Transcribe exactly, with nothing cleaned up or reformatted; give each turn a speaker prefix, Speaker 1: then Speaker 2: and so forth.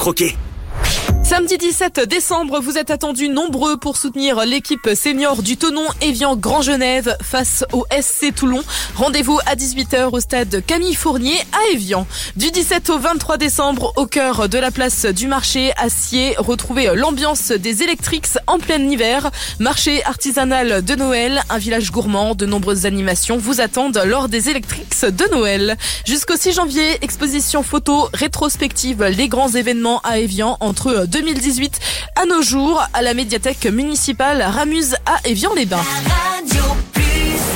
Speaker 1: croquer.
Speaker 2: Samedi dix-sept décembre, vous êtes attendus nombreux pour soutenir l'équipe senior du Thonon Évian Grand Genève face au S C Toulon. Rendez-vous à dix-huit heures au stade Camille Fournier à Évian. Du dix-sept au vingt-trois décembre, au cœur de la place du marché à Sciez, retrouvez l'ambiance des Electrics en plein hiver. Marché artisanal de Noël, un village gourmand, de nombreuses animations vous attendent lors des Electrics de Noël. Jusqu'au six janvier, exposition photo rétrospective, les grands événements à Évian entre deux mille dix-huit à nos jours à la médiathèque municipale Ramuz à Évian-les-Bains.